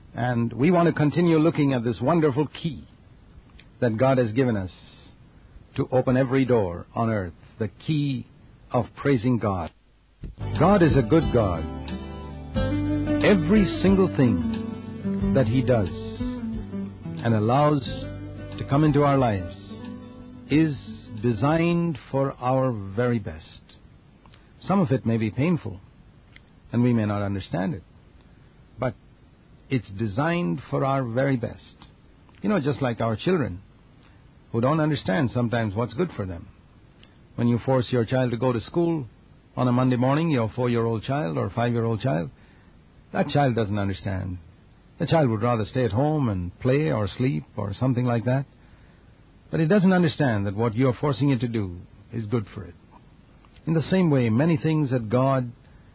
And we want to continue looking at this wonderful key that God has given us to open every door on earth, the key of praising God. God is a good God. Every single thing that He does and allows to come into our lives is designed for our very best. Some of it may be painful, and we may not understand it, but it's designed for our very best. Just like our children, who don't understand sometimes what's good for them. When you force your child to go to school on a Monday morning, your 4-year-old child or 5-year-old child, that child doesn't understand. The child would rather stay at home and play or sleep or something like that. But it doesn't understand that what you're forcing it to do is good for it. In the same way, many things that God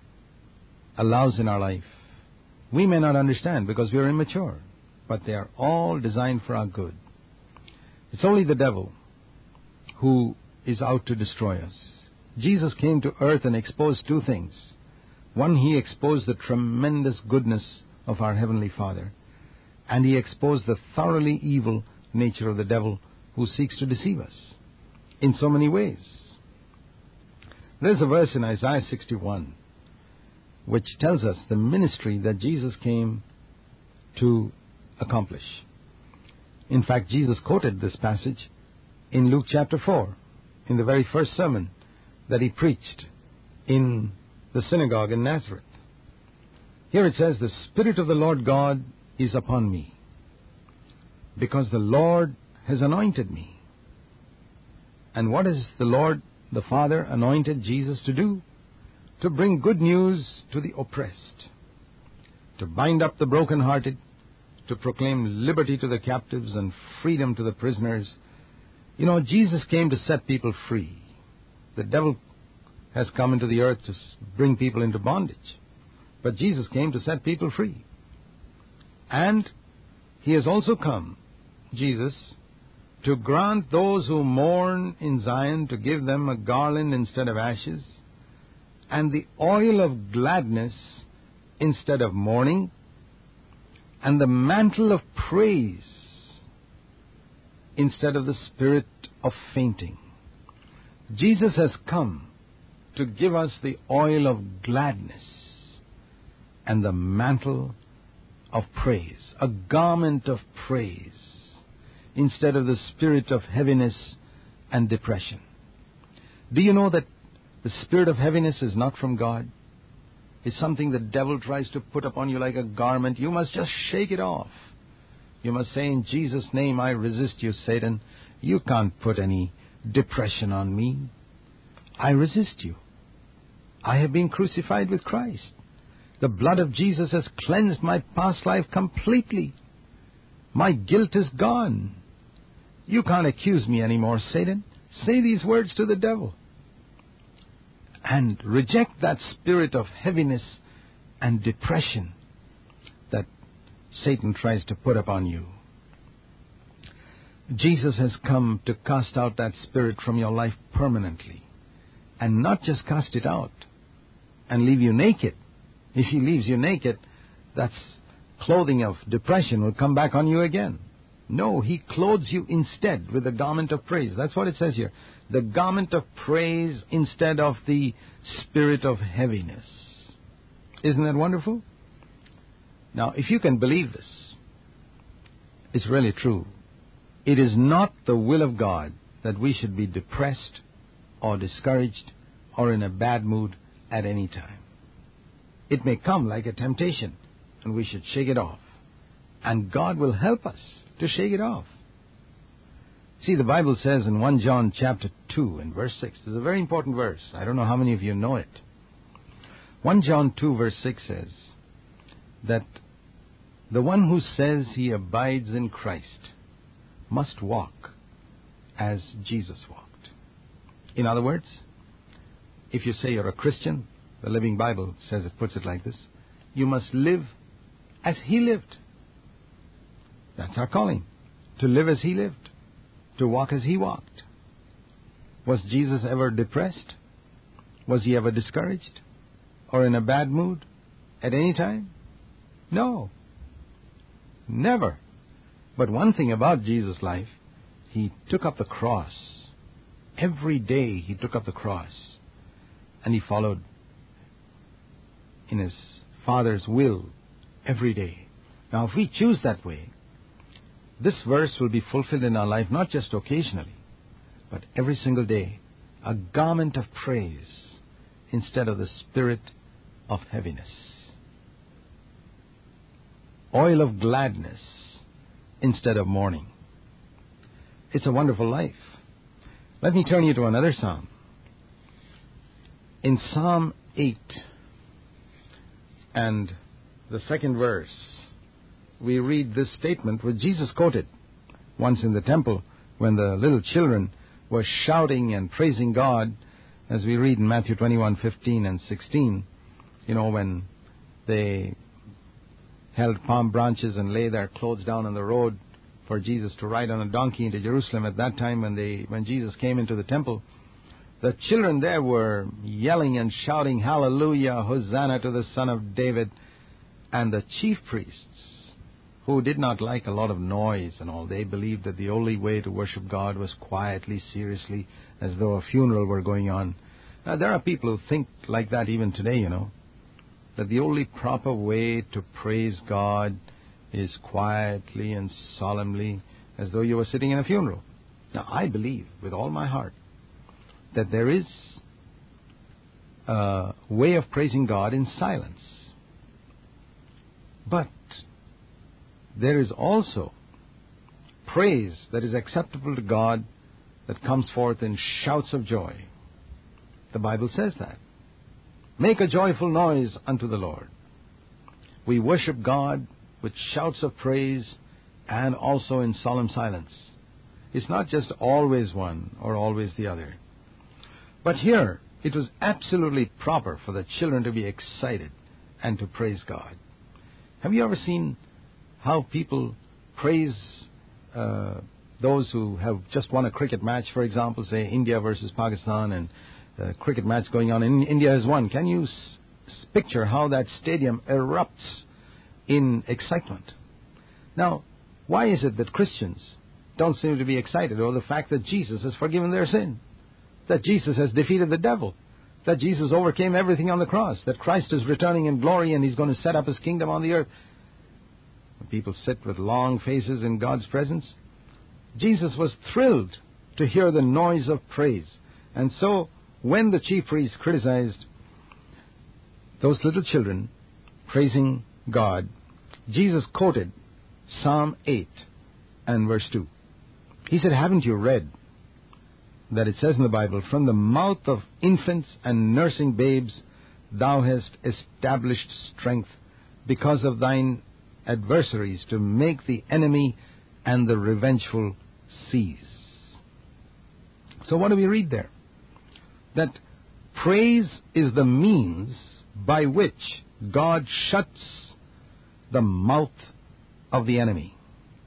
allows in our life, we may not understand because we are immature, but they are all designed for our good. It's only the devil who is out to destroy us. Jesus came to earth and exposed two things. One, He exposed the tremendous goodness of our Heavenly Father, and He exposed the thoroughly evil nature of the devil who seeks to deceive us in so many ways. There's a verse in Isaiah 61 which tells us the ministry that Jesus came to accomplish. In fact, Jesus quoted this passage in Luke chapter 4, in the very first sermon that He preached in the synagogue in Nazareth. Here it says, "The Spirit of the Lord God is upon me, because the Lord has anointed me." And what has the Lord, the Father, anointed Jesus to do? To bring good news to the oppressed, to bind up the brokenhearted, to proclaim liberty to the captives and freedom to the prisoners. Jesus came to set people free. The devil has come into the earth to bring people into bondage. But Jesus came to set people free. And He has also come, Jesus, to grant those who mourn in Zion, to give them a garland instead of ashes, and the oil of gladness instead of mourning, and the mantle of praise instead of the spirit of fainting. Jesus has come to give us the oil of gladness and the mantle of praise, a garment of praise, instead of the spirit of heaviness and depression. Do you know that the spirit of heaviness is not from God? It's something the devil tries to put upon you like a garment. You must just shake it off. You must say, "In Jesus' name, I resist you, Satan. You can't put any depression on me. I resist you. I have been crucified with Christ. The blood of Jesus has cleansed my past life completely. My guilt is gone. You can't accuse me anymore, Satan." Say these words to the devil. And reject that spirit of heaviness and depression that Satan tries to put upon you. Jesus has come to cast out that spirit from your life permanently. And not just cast it out and leave you naked. If He leaves you naked, that's clothing of depression will come back on you again. No, He clothes you instead with the garment of praise. That's what it says here. The garment of praise instead of the spirit of heaviness. Isn't that wonderful? Now, if you can believe this, it's really true. It is not the will of God that we should be depressed or discouraged or in a bad mood at any time. It may come like a temptation, and we should shake it off. And God will help us to shake it off. See, the Bible says in 1 John chapter 2 and verse 6, it's a very important verse. I don't know how many of you know it. 1 John 2 verse 6 says that the one who says he abides in Christ must walk as Jesus walked. In other words, if you say you're a Christian, the Living Bible says it, puts it like this: you must live as He lived. That's our calling, to live as He lived, to walk as He walked. Was Jesus ever depressed? Was He ever discouraged? Or in a bad mood at any time? No. Never. But one thing about Jesus' life, he took up the cross. Every day he took up the cross. And he followed in his Father's will every day. Now, if we choose that way, this verse will be fulfilled in our life, not just occasionally, but every single day. A garment of praise instead of the spirit of heaviness. Oil of gladness instead of mourning. It's a wonderful life. Let me turn you to another psalm. In Psalm 8 and the second verse, we read this statement which Jesus quoted once in the temple when the little children were shouting and praising God, as we read in Matthew 21:15 and 16, when they held palm branches and lay their clothes down on the road for Jesus to ride on a donkey into Jerusalem. At that time when Jesus came into the temple, the children there were yelling and shouting, "Hallelujah, Hosanna to the Son of David." And the chief priests, who did not like a lot of noise and all, they believed that the only way to worship God was quietly, seriously, as though a funeral were going on. Now, there are people who think like that even today, that the only proper way to praise God is quietly and solemnly, as though you were sitting in a funeral. Now, I believe with all my heart that there is a way of praising God in silence. But there is also praise that is acceptable to God that comes forth in shouts of joy. The Bible says that. Make a joyful noise unto the Lord. We worship God with shouts of praise and also in solemn silence. It's not just always one or always the other. But here, it was absolutely proper for the children to be excited and to praise God. Have you ever seen how people praise those who have just won a cricket match, for example, say India versus Pakistan, and a cricket match going on, and India has won? Can you picture how that stadium erupts in excitement? Now, why is it that Christians don't seem to be excited over the fact that Jesus has forgiven their sin, that Jesus has defeated the devil, that Jesus overcame everything on the cross, that Christ is returning in glory and he's going to set up his kingdom on the earth? People sit with long faces in God's presence. Jesus was thrilled to hear the noise of praise. And so, when the chief priests criticized those little children praising God, Jesus quoted Psalm 8 and verse 2. He said, "Haven't you read that it says in the Bible, from the mouth of infants and nursing babes, thou hast established strength because of thine adversaries, to make the enemy and the revengeful cease." So what do we read there? That praise is the means by which God shuts the mouth of the enemy.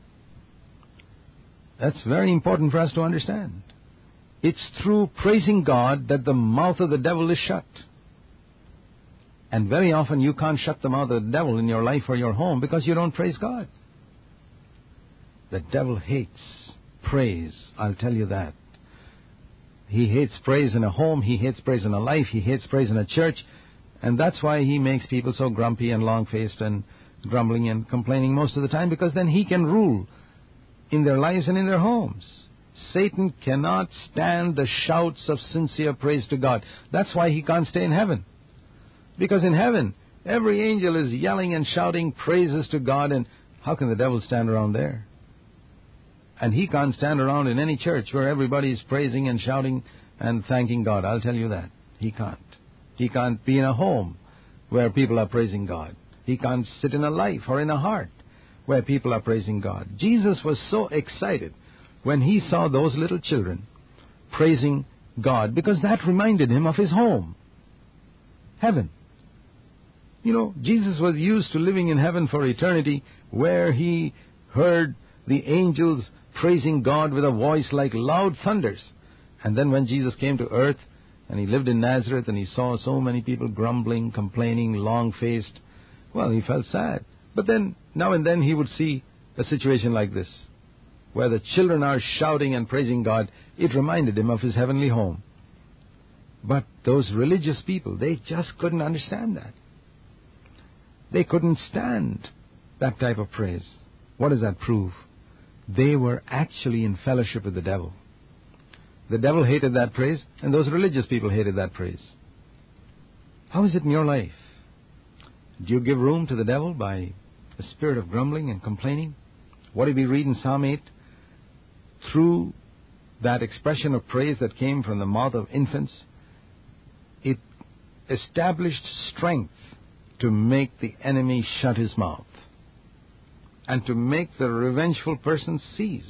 That's very important for us to understand. It's through praising God that the mouth of the devil is shut. And very often you can't shut the mouth of the devil in your life or your home because you don't praise God. The devil hates praise, I'll tell you that. He hates praise in a home, he hates praise in a life, he hates praise in a church, and that's why he makes people so grumpy and long-faced and grumbling and complaining most of the time, because then he can rule in their lives and in their homes. Satan cannot stand the shouts of sincere praise to God. That's why he can't stay in heaven. Because in heaven, every angel is yelling and shouting praises to God, and how can the devil stand around there? And he can't stand around in any church where everybody is praising and shouting and thanking God. I'll tell you that. He can't. He can't be in a home where people are praising God. He can't sit in a life or in a heart where people are praising God. Jesus was so excited when he saw those little children praising God, because that reminded him of his home, heaven. Jesus was used to living in heaven for eternity, where he heard the angels praising God with a voice like loud thunders. And then when Jesus came to earth and he lived in Nazareth and he saw so many people grumbling, complaining, long-faced, well, he felt sad. But then, now and then he would see a situation like this, where the children are shouting and praising God, it reminded him of his heavenly home. But those religious people, they just couldn't understand that. They couldn't stand that type of praise. What does that prove? They were actually in fellowship with the devil. The devil hated that praise, and those religious people hated that praise. How is it in your life? Do you give room to the devil by the spirit of grumbling and complaining? What did we read in Psalm 8? Through that expression of praise that came from the mouth of infants, it established strength to make the enemy shut his mouth and to make the revengeful person cease.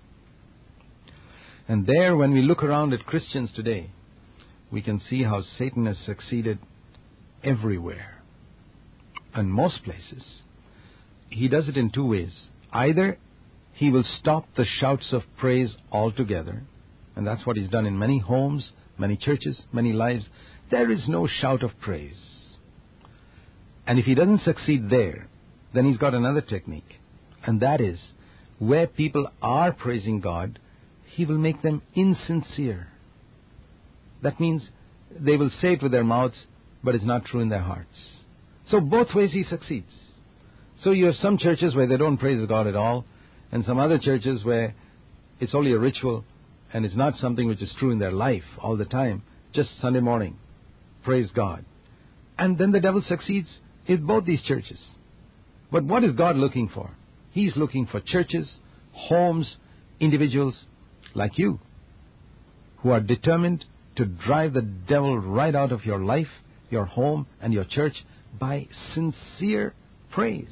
And there, when we look around at Christians today, we can see how Satan has succeeded everywhere. In most places, he does it in two ways. Either he will stop the shouts of praise altogether, and that's what he's done in many homes, many churches, many lives. There is no shout of praise. And if he doesn't succeed there, then he's got another technique, and that is, where people are praising God, he will make them insincere. That means they will say it with their mouths, but it's not true in their hearts. So both ways he succeeds. So you have some churches where they don't praise God at all, and some other churches where it's only a ritual and it's not something which is true in their life all the time. Just Sunday morning, praise God. And then the devil succeeds in both these churches. But what is God looking for? He's looking for churches, homes, individuals like you who are determined to drive the devil right out of your life, your home, and your church by sincere praise.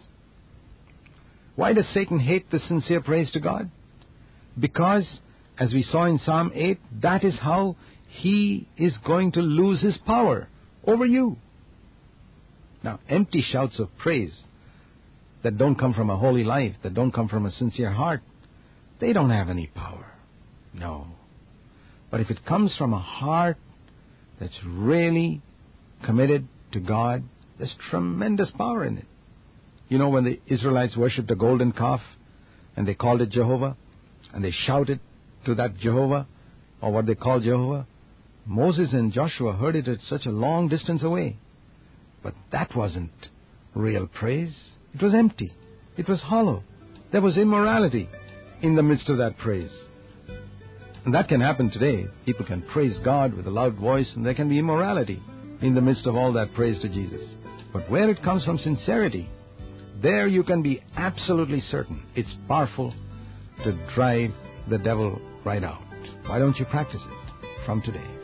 Why does Satan hate the sincere praise to God? Because, as we saw in Psalm 8, that is how he is going to lose his power over you. Now, empty shouts of praise that don't come from a holy life, that don't come from a sincere heart, they don't have any power. No. But if it comes from a heart that's really committed to God, there's tremendous power in it. You know, when the Israelites worshipped a golden calf and they called it Jehovah and they shouted to that Jehovah, or what they called Jehovah, Moses and Joshua heard it at such a long distance away. But that wasn't real praise. It was empty. It was hollow. There was immorality in the midst of that praise. And that can happen today. People can praise God with a loud voice, and there can be immorality in the midst of all that praise to Jesus. But where it comes from sincerity, there you can be absolutely certain it's powerful to drive the devil right out. Why don't you practice it from today?